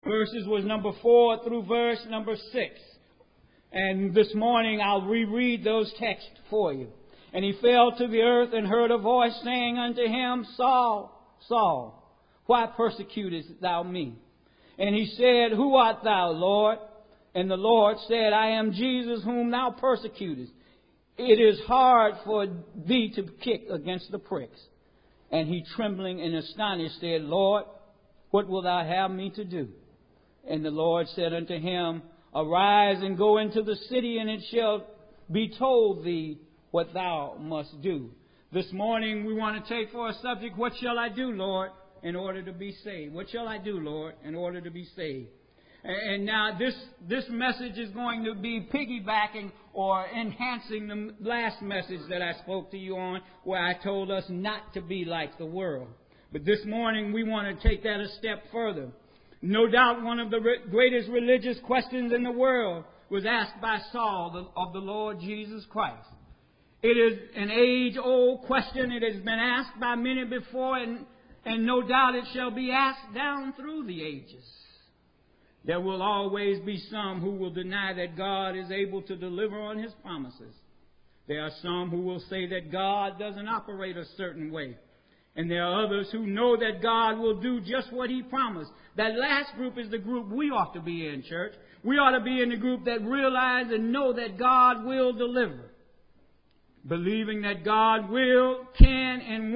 Verses was number 4 through verse number 6. And this morning I'll reread those texts for you. And he fell to the earth and heard a voice saying unto him, Saul, Saul, why persecutest thou me? And he said, Who art thou, Lord? And the Lord said, I am Jesus whom thou persecutest. It is hard for thee to kick against the pricks. And he, trembling and astonished, said, Lord, what wilt thou have me to do? And the Lord said unto him, Arise and go into the city, and it shall be told thee what thou must do. This morning we want to take for a subject, what shall I do, Lord, in order to be saved? What shall I do, Lord, in order to be saved? And now this message is going to be piggybacking or enhancing the last message that I spoke to you on, where I told us not to be like the world. But this morning we want to take that a step further. No doubt one of the greatest religious questions in the world was asked by Saul of the Lord Jesus Christ. It is an age-old question. It has been asked by many before, and no doubt it shall be asked down through the ages. There will always be some who will deny that God is able to deliver on His promises. There are some who will say that God doesn't operate a certain way. And there are others who know that God will do just what He promised. That last group is the group we ought to be in, church. We ought to be in the group that realize and know that God will deliver. Believing that God will, can, and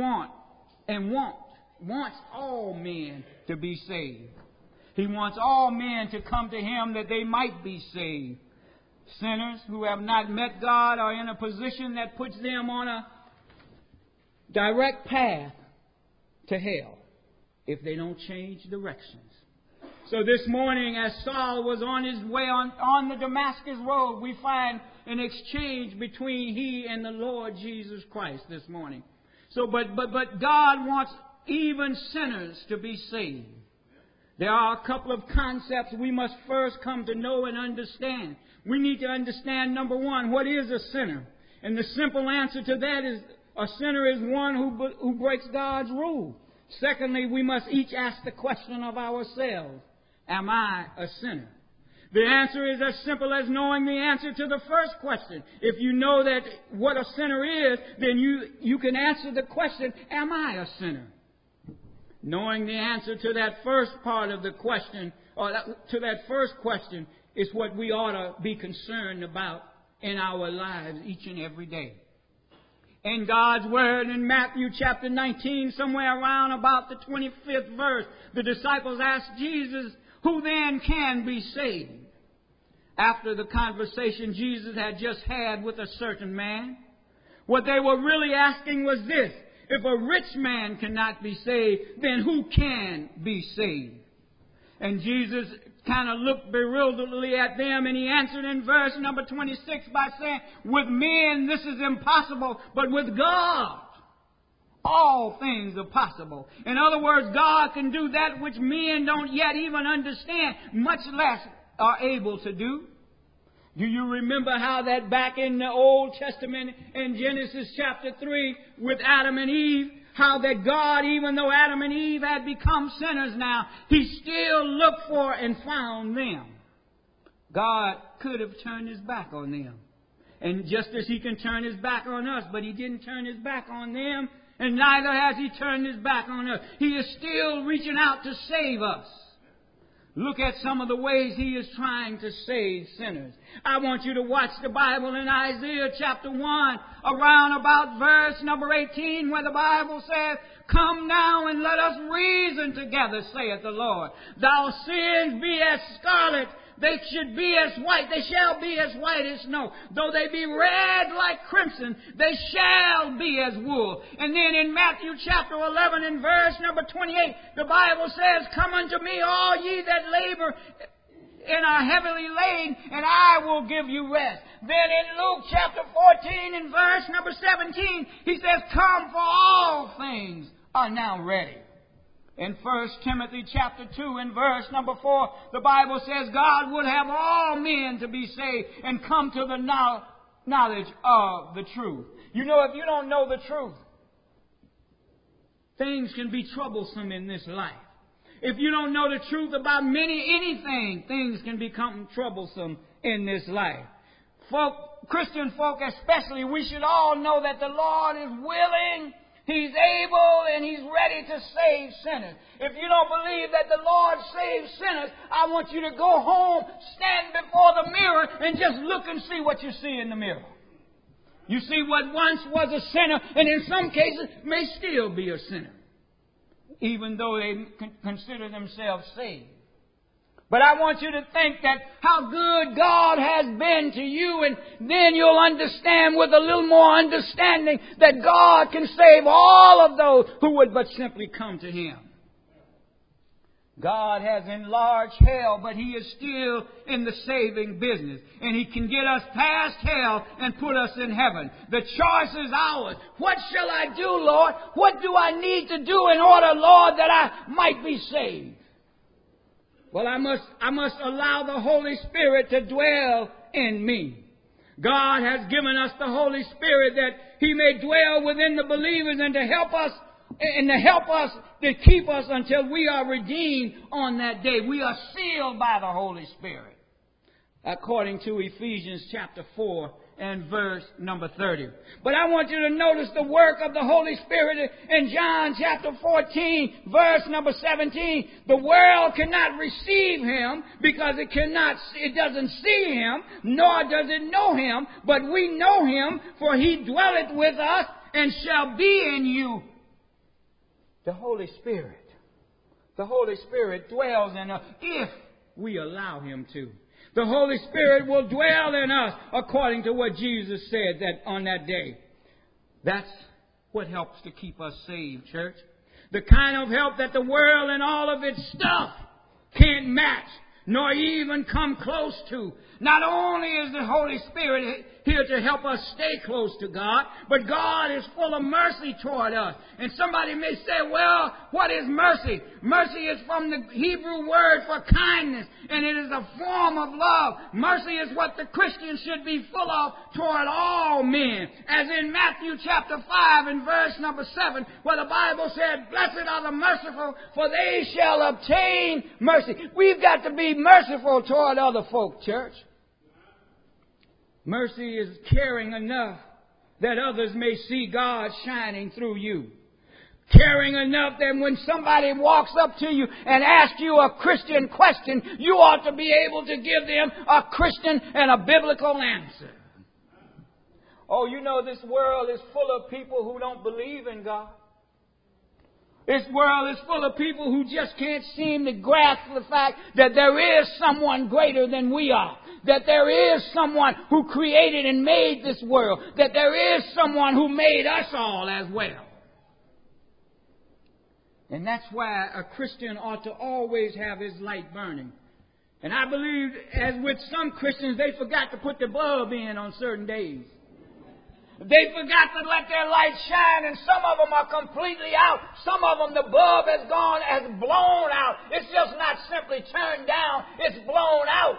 wants all men to be saved. He wants all men to come to Him that they might be saved. Sinners who have not met God are in a position that puts them on a direct path to hell if they don't change directions. So this morning, as Saul was on his way on the Damascus road, we find an exchange between he and the Lord Jesus Christ this morning. So, but God wants even sinners to be saved. There are a couple of concepts we must first come to know and understand. We need to understand, number one, what is a sinner? And the simple answer to that is a sinner is one who breaks God's rule. Secondly, we must each ask the question of ourselves, am I a sinner? The answer is as simple as knowing the answer to the first question. If you know that what a sinner is, then you can answer the question, am I a sinner? Knowing the answer to that first part of the question, or to that first question, is what we ought to be concerned about in our lives each and every day. In God's Word, in Matthew chapter 19, somewhere around about the 25th verse, the disciples asked Jesus, who then can be saved? After the conversation Jesus had just had with a certain man, what they were really asking was this: if a rich man cannot be saved, then who can be saved? And Jesus kind of looked bewilderedly at them, and He answered in verse number 26 by saying, with men this is impossible, but with God all things are possible. In other words, God can do that which men don't yet even understand, much less are able to do. Do you remember how that back in the Old Testament in Genesis chapter 3 with Adam and Eve, how that God, even though Adam and Eve had become sinners now, He still looked for and found them. God could have turned His back on them. And just as He can turn His back on us, but He didn't turn His back on them, and neither has He turned His back on us. He is still reaching out to save us. Look at some of the ways He is trying to save sinners. I want you to watch the Bible in Isaiah chapter 1, around about verse number 18, where the Bible says, come now and let us reason together, saith the Lord. Thy sins be as scarlet, they should be as white. They shall be as white as snow. Though they be red like crimson, they shall be as wool. And then in Matthew chapter 11 and verse number 28, the Bible says, come unto me, all ye that labor and are heavily laden, and I will give you rest. Then in Luke chapter 14 and verse number 17, he says, come, for all things are now ready. In 1 Timothy chapter 2 and verse number 4, the Bible says God would have all men to be saved and come to the knowledge of the truth. You know, if you don't know the truth, things can be troublesome in this life. If you don't know the truth about anything, things can become troublesome in this life. Christian folk especially, we should all know that the Lord is willing, He's able, and He's ready to save sinners. If you don't believe that the Lord saves sinners, I want you to go home, stand before the mirror, and just look and see what you see in the mirror. You see what once was a sinner, and in some cases may still be a sinner, even though they consider themselves saved. But I want you to think that how good God has been to you, and then you'll understand with a little more understanding that God can save all of those who would but simply come to Him. God has enlarged hell, but He is still in the saving business. And He can get us past hell and put us in heaven. The choice is ours. What shall I do, Lord? What do I need to do in order, Lord, that I might be saved? Well, I must allow the Holy Spirit to dwell in me. God has given us the Holy Spirit that He may dwell within the believers and to help us to keep us until we are redeemed on that day. We are sealed by the Holy Spirit, according to Ephesians chapter 4 and verse number 30. But I want you to notice the work of the Holy Spirit in John chapter 14, verse number 17. The world cannot receive Him because it doesn't see Him, nor does it know Him. But we know Him, for He dwelleth with us and shall be in you. The Holy Spirit. The Holy Spirit dwells in us if we allow Him to. The Holy Spirit will dwell in us according to what Jesus said that on that day. That's what helps to keep us saved, church. The kind of help that the world and all of its stuff can't match, nor even come close to. Not only is the Holy Spirit here to help us stay close to God, but God is full of mercy toward us. And somebody may say, well, what is mercy? Mercy is from the Hebrew word for kindness, and it is a form of love. Mercy is what the Christian should be full of toward all men. As in Matthew chapter 5 and verse number 7, where the Bible said, blessed are the merciful, for they shall obtain mercy. We've got to be merciful toward other folk, church. Mercy is caring enough that others may see God shining through you. Caring enough that when somebody walks up to you and asks you a Christian question, you ought to be able to give them a Christian and a biblical answer. Oh, you know, this world is full of people who don't believe in God. This world is full of people who just can't seem to grasp the fact that there is someone greater than we are. That there is someone who created and made this world. That there is someone who made us all as well. And that's why a Christian ought to always have his light burning. And I believe, as with some Christians, they forgot to put the bulb in on certain days. They forgot to let their light shine, and some of them are completely out. Some of them, the bulb has blown out. It's just not simply turned down, it's blown out.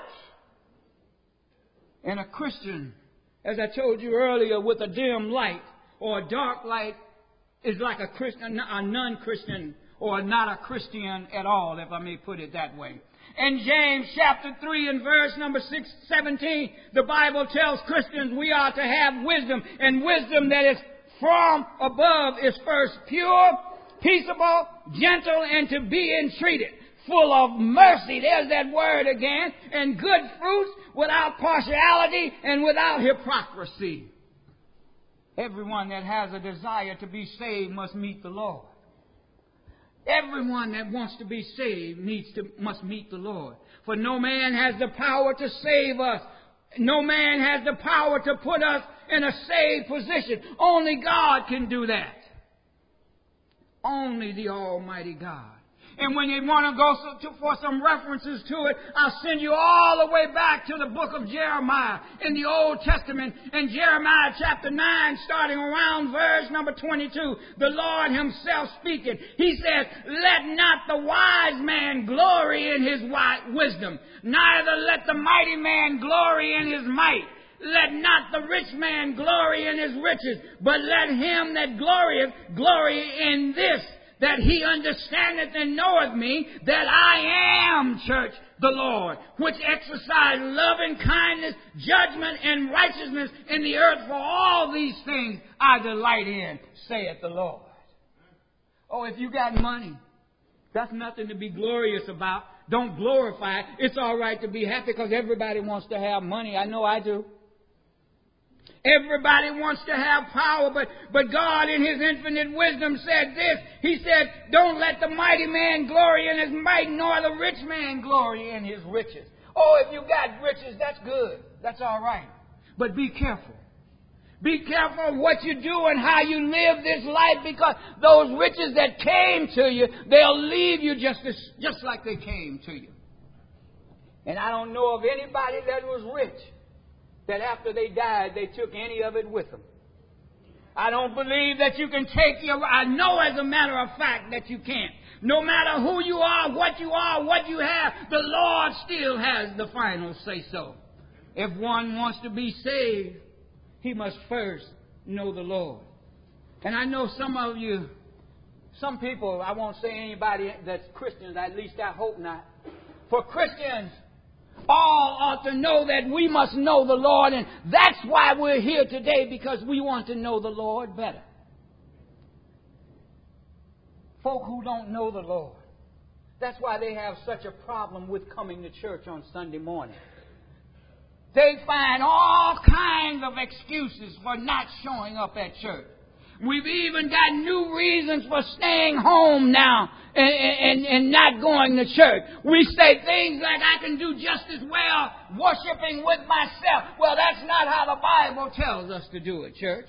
And a Christian, as I told you earlier, with a dim light or a dark light is like a Christian, a non-Christian, or not a Christian at all, if I may put it that way. In James chapter 3 and verse number 17, the Bible tells Christians we are to have wisdom. And wisdom that is from above is first pure, peaceable, gentle, and to be entreated. Full of mercy, there's that word again, and good fruits, without partiality and without hypocrisy. Everyone that has a desire to be saved must meet the Lord. Everyone that wants to be saved must meet the Lord. For no man has the power to save us. No man has the power to put us in a saved position. Only God can do that. Only the Almighty God. And when you want to go for some references to it, I'll send you all the way back to the book of Jeremiah in the Old Testament. In Jeremiah chapter 9, starting around verse number 22, the Lord Himself speaking. He says, let not the wise man glory in his wisdom, neither let the mighty man glory in his might. Let not the rich man glory in his riches, but let him that glorieth glory in this, that he understandeth and knoweth me, that I am, church, the Lord, which exercise loving kindness, judgment, and righteousness in the earth. For all these things I delight in, saith the Lord. Oh, if you got money, that's nothing to be glorious about. Don't glorify it. It's all right to be happy because everybody wants to have money. I know I do. Everybody wants to have power, but God in his infinite wisdom said this. He said, don't let the mighty man glory in his might, nor the rich man glory in his riches. Oh, if you got riches, that's good. That's all right. But be careful. Be careful of what you do and how you live this life, because those riches that came to you, they'll leave you just like they came to you. And I don't know of anybody that was rich that after they died, they took any of it with them. I don't believe that you can take I know as a matter of fact that you can't. No matter who you are, what you have, the Lord still has the final say-so. If one wants to be saved, he must first know the Lord. And I know some people, I won't say anybody that's Christians, at least I hope not. For Christians, all ought to know that we must know the Lord, and that's why we're here today, because we want to know the Lord better. Folk who don't know the Lord, that's why they have such a problem with coming to church on Sunday morning. They find all kinds of excuses for not showing up at church. We've even got new reasons for staying home now and not going to church. We say things like, I can do just as well worshiping with myself. Well, that's not how the Bible tells us to do it, church.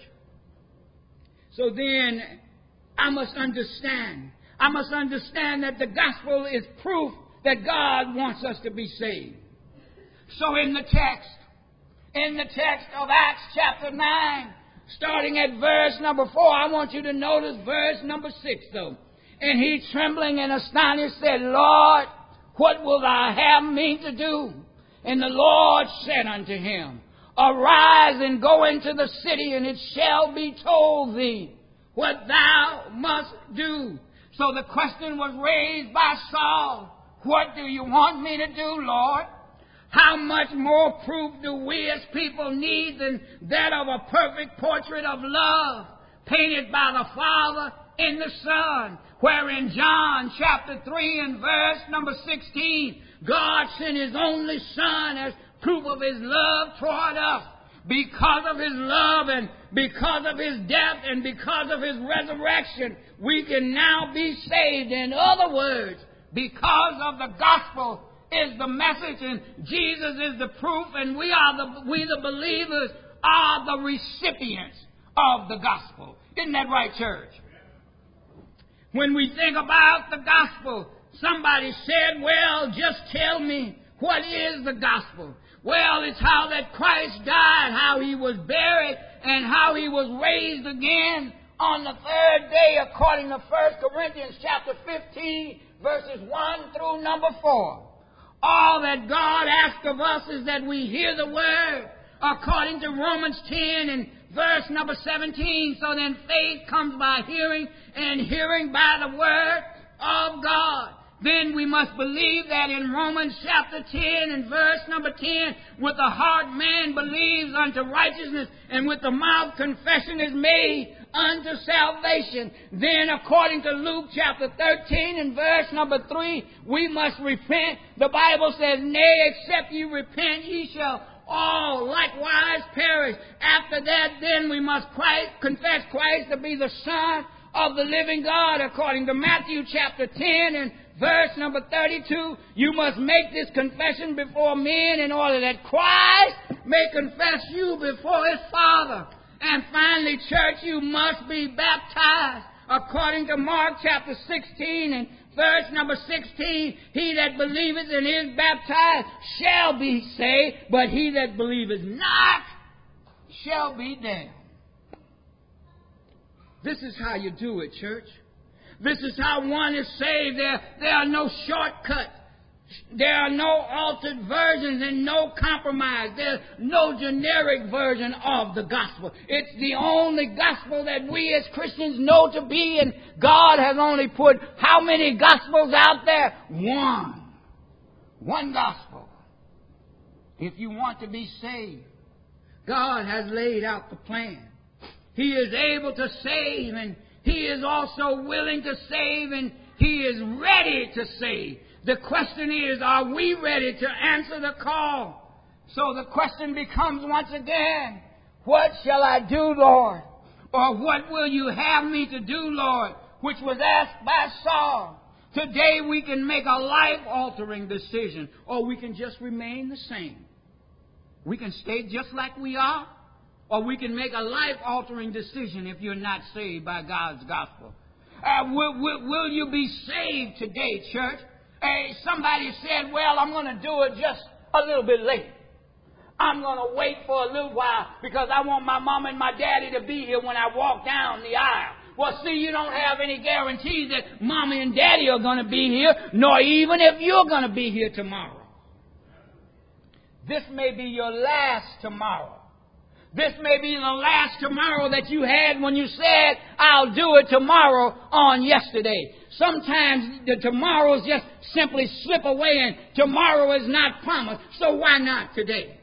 So then I must understand that the gospel is proof that God wants us to be saved. So in the text of Acts chapter 9, starting at verse number 4, I want you to notice verse number 6, though. And he, trembling and astonished, said, Lord, what wilt thou have me to do? And the Lord said unto him, Arise and go into the city, and it shall be told thee what thou must do. So the question was raised by Saul, what do you want me to do, Lord? How much more proof do we as people need than that of a perfect portrait of love painted by the Father in the Son, where in John chapter 3 and verse number 16, God sent his only Son as proof of his love toward us. Because of his love and because of his death and because of his resurrection, we can now be saved. In other words, because of the gospel is the message, and Jesus is the proof, and we the believers are the recipients of the gospel. Isn't that right, church? When we think about the gospel, somebody said, well, just tell me, what is the gospel? Well, it's how that Christ died, how he was buried, and how he was raised again on the third day, according to 1 Corinthians chapter 15, verses 1 through number 4. All that God asks of us is that we hear the word, according to Romans 10 and verse number 17. So then faith comes by hearing, and hearing by the word of God. Then we must believe that in Romans chapter 10 and verse number 10, with the heart man believes unto righteousness, and with the mouth confession is made unto salvation. Then according to Luke chapter 13 and verse number 3, we must repent. The Bible says, nay, except ye repent, ye shall all likewise perish. After that, then we must confess Christ to be the Son of the living God, according to Matthew chapter 10 and verse number 32. You must make this confession before men in order that Christ may confess you before his Father. And finally, church, you must be baptized. According to Mark chapter 16 and verse number 16, he that believeth and is baptized shall be saved, but he that believeth not shall be damned. This is how you do it, church. This is how one is saved. There are no shortcuts. There are no altered versions and no compromise. There's no generic version of the gospel. It's the only gospel that we as Christians know to be, and God has only put how many gospels out there? One. One gospel. If you want to be saved, God has laid out the plan. He is able to save, and He is also willing to save, and He is ready to save. The question is, are we ready to answer the call? So the question becomes once again, what shall I do, Lord? Or what will you have me to do, Lord? Which was asked by Saul. Today we can make a life-altering decision, or we can just remain the same. We can stay just like we are, or we can make a life-altering decision if you're not saved by God's gospel. Will you be saved today, church? Somebody said, well, I'm going to do it just a little bit late. I'm going to wait for a little while because I want my mom and my daddy to be here when I walk down the aisle. Well, see, you don't have any guarantee that mommy and daddy are going to be here, nor even if you're going to be here tomorrow. This may be your last tomorrow. This may be the last tomorrow that you had when you said, I'll do it tomorrow on yesterday. Sometimes the tomorrows just simply slip away and tomorrow is not promised. So why not today?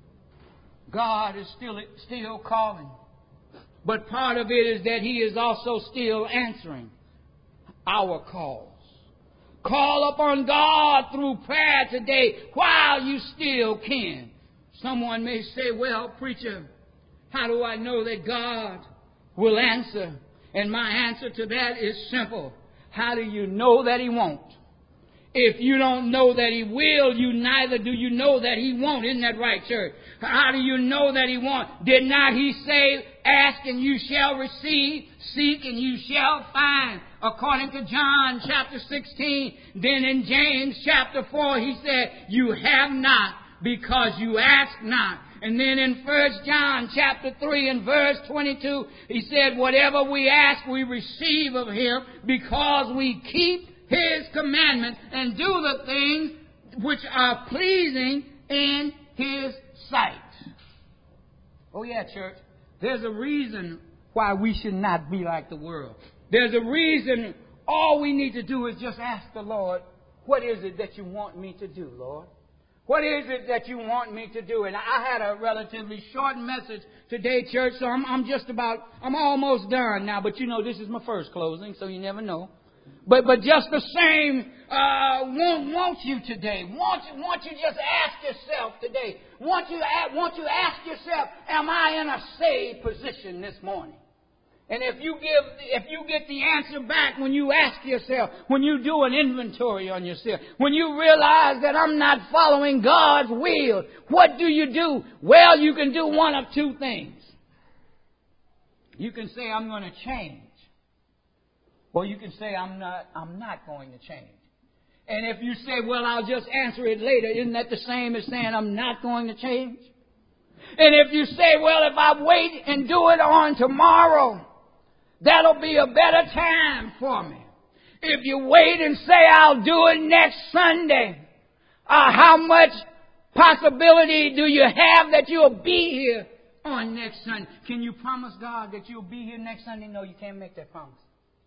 God is still calling. But part of it is that He is also still answering our calls. Call upon God through prayer today while you still can. Someone may say, well, preacher, how do I know that God will answer? And my answer to that is simple. How do you know that He won't? If you don't know that He will, you neither do you know that He won't. Isn't that right, church? How do you know that He won't? Did not He say, ask and you shall receive, seek and you shall find? According to John chapter 16, then in James chapter 4, He said, you have not because you ask not. And then in 1 John chapter 3 and verse 22, He said, whatever we ask, we receive of Him because we keep His commandments and do the things which are pleasing in His sight. Oh yeah, church. There's a reason why we should not be like the world. There's a reason all we need to do is just ask the Lord, what is it that you want me to do, Lord? What is it that you want me to do? And I had a relatively short message today, church, so I'm almost done now. But you know, this is my first closing, so you never know. But just the same, won't you today? Won't you just ask yourself today? Won't you ask yourself, am I in a saved position this morning? And if you get the answer back when you ask yourself, when you do an inventory on yourself, when you realize that I'm not following God's will, what do you do? Well, you can do one of two things. You can say, I'm going to change. Or you can say, I'm not going to change. And if you say, well, I'll just answer it later, isn't that the same as saying I'm not going to change? And if you say, well, if I wait and do it on tomorrow, that'll be a better time for me. If you wait and say, I'll do it next Sunday, how much possibility do you have that you'll be here on next Sunday? Can you promise God that you'll be here next Sunday? No, you can't make that promise.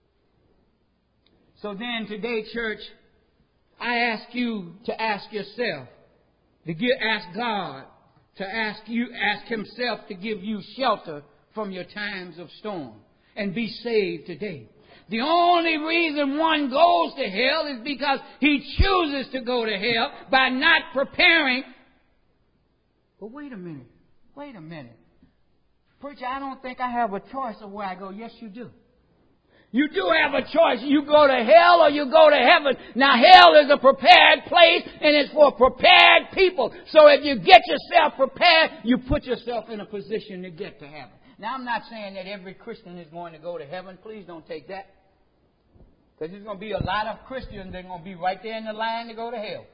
So then today, church, I ask you to ask yourself, ask God to ask Himself to give you shelter from your times of storm and be saved today. The only reason one goes to hell is because he chooses to go to hell by not preparing. But wait a minute. Preacher, I don't think I have a choice of where I go. Yes, you do. You do have a choice. You go to hell or you go to heaven. Now, hell is a prepared place and it's for prepared people. So if you get yourself prepared, you put yourself in a position to get to heaven. Now, I'm not saying that every Christian is going to go to heaven. Please don't take that. Because there's going to be a lot of Christians that are going to be right there in the line to go to hell.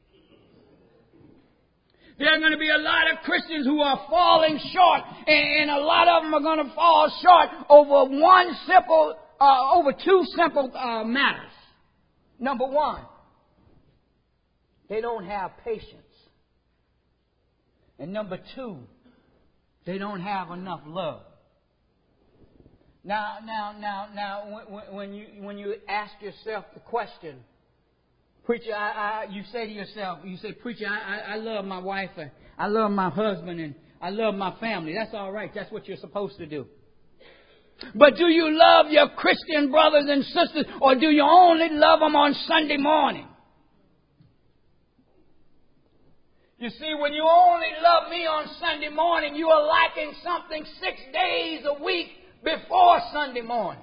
There are going to be a lot of Christians who are falling short. And a lot of them are going to fall short over two simple matters. Number one, they don't have patience. And number 2, they don't have enough love. Now, when you ask yourself the question, preacher, you say to yourself, preacher, I love my wife, I love my husband, and I love my family. That's all right. That's what you're supposed to do. But do you love your Christian brothers and sisters, or do you only love them on Sunday morning? You see, when you only love me on Sunday morning, you are lacking something 6 days a week before Sunday morning.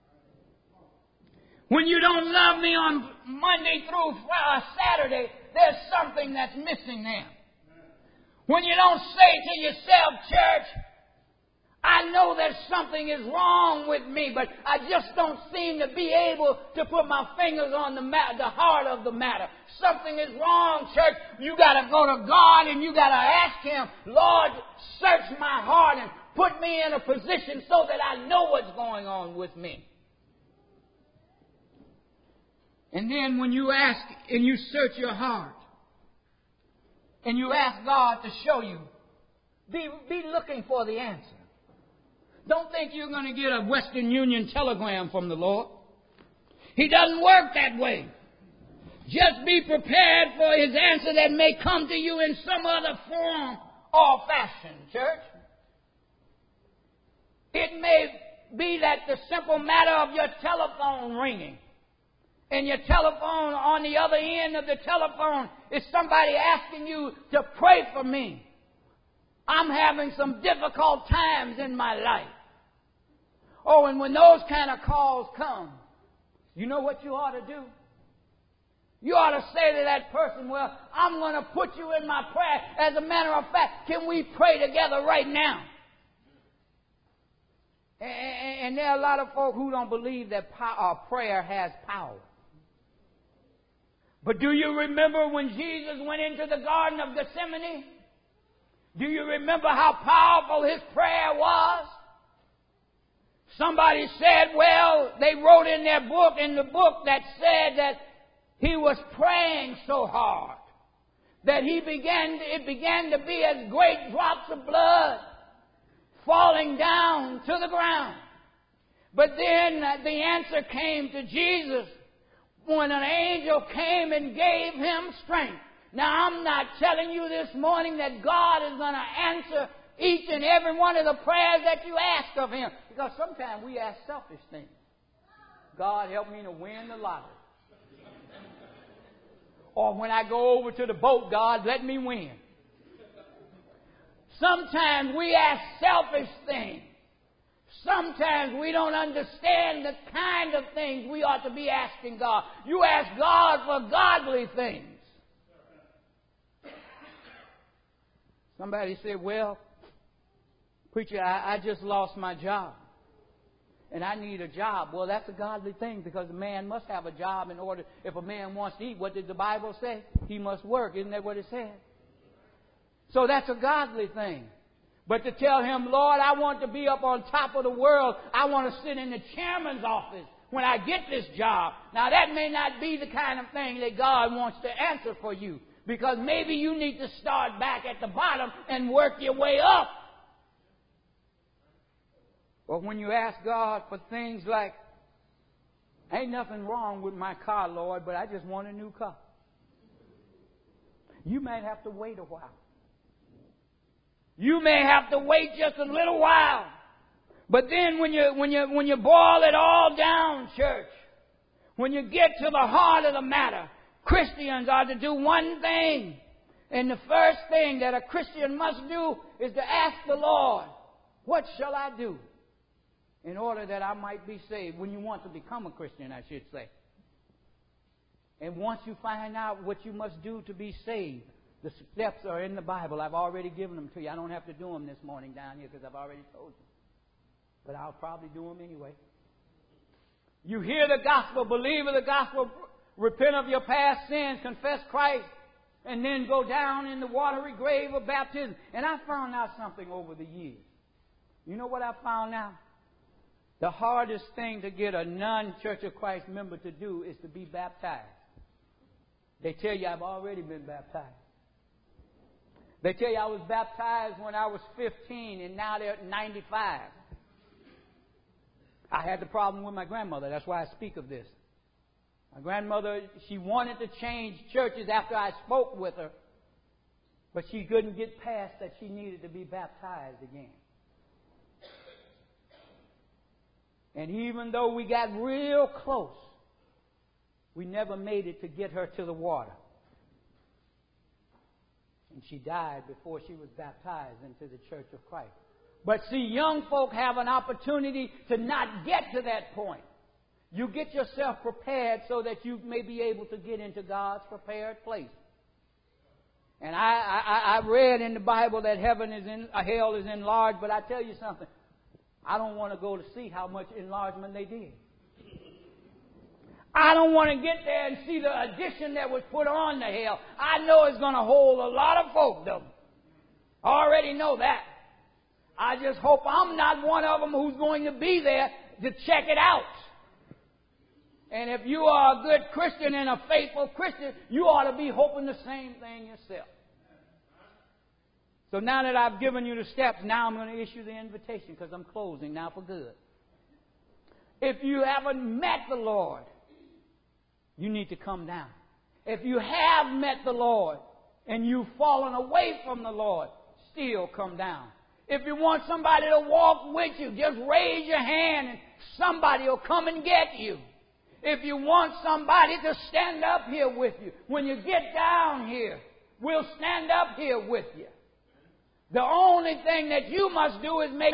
When you don't love me on Monday through Saturday, there's something that's missing there. When you don't say to yourself, church, I know that something is wrong with me, but I just don't seem to be able to put my fingers on the heart of the matter. Something is wrong, church. You got to go to God and you got to ask Him, Lord, search my heart and put me in a position so that I know what's going on with me. And then when you ask and you search your heart and you ask God to show you, be looking for the answer. Don't think you're going to get a Western Union telegram from the Lord. He doesn't work that way. Just be prepared for His answer that may come to you in some other form or fashion, church. It may be that the simple matter of your telephone ringing, and your telephone, on the other end of the telephone, is somebody asking you to pray for me. I'm having some difficult times in my life. Oh, and when those kind of calls come, you know what you ought to do? You ought to say to that person, well, I'm going to put you in my prayer. As a matter of fact, can we pray together right now? And there are a lot of folk who don't believe that prayer has power. But do you remember when Jesus went into the Garden of Gethsemane? Do you remember how powerful His prayer was? Somebody said, well, they wrote in the book that said that He was praying so hard that it began to be as great drops of blood falling down to the ground. But then the answer came to Jesus when an angel came and gave Him strength. Now, I'm not telling you this morning that God is going to answer each and every one of the prayers that you ask of Him, because sometimes we ask selfish things. God, help me to win the lottery. Or when I go over to the boat, God, let me win. Sometimes we ask selfish things. Sometimes we don't understand the kind of things we ought to be asking God. You ask God for godly things. Somebody said, well, preacher, I just lost my job and I need a job. Well, that's a godly thing, because a man must have a job in order. If a man wants to eat, what did the Bible say? He must work. Isn't that what it said? So that's a godly thing. But to tell him, Lord, I want to be up on top of the world. I want to sit in the chairman's office when I get this job. Now, that may not be the kind of thing that God wants to answer for you, because maybe you need to start back at the bottom and work your way up. But when you ask God for things like, ain't nothing wrong with my car, Lord, but I just want a new car, you might have to wait a while. You may have to wait just a little while. But then when you boil it all down, church, when you get to the heart of the matter, Christians are to do one thing. And the first thing that a Christian must do is to ask the Lord, what shall I do in order that I might be saved? When you want to become a Christian, I should say. And once you find out what you must do to be saved, the steps are in the Bible. I've already given them to you. I don't have to do them this morning down here because I've already told you. But I'll probably do them anyway. You hear the gospel, believe in the gospel, repent of your past sins, confess Christ, and then go down in the watery grave of baptism. And I found out something over the years. You know what I found out? The hardest thing to get a non-Church of Christ member to do is to be baptized. They tell you I've already been baptized. They tell you I was baptized when I was 15 and now they're at 95. I had the problem with my grandmother. That's why I speak of this. My grandmother, she wanted to change churches after I spoke with her, but she couldn't get past that she needed to be baptized again. And even though we got real close, we never made it to get her to the water. And she died before she was baptized into the Church of Christ. But see, young folk have an opportunity to not get to that point. You get yourself prepared so that you may be able to get into God's prepared place. And I read in the Bible that hell is enlarged, but I tell you something. I don't want to go to see how much enlargement they did. I don't want to get there and see the addition that was put on the hell. I know it's going to hold a lot of folk, though. I already know that. I just hope I'm not one of them who's going to be there to check it out. And if you are a good Christian and a faithful Christian, you ought to be hoping the same thing yourself. So now that I've given you the steps, now I'm going to issue the invitation because I'm closing now for good. If you haven't met the Lord, you need to come down. If you have met the Lord and you've fallen away from the Lord, still come down. If you want somebody to walk with you, just raise your hand and somebody will come and get you. If you want somebody to stand up here with you, when you get down here, we'll stand up here with you. The only thing that you must do is make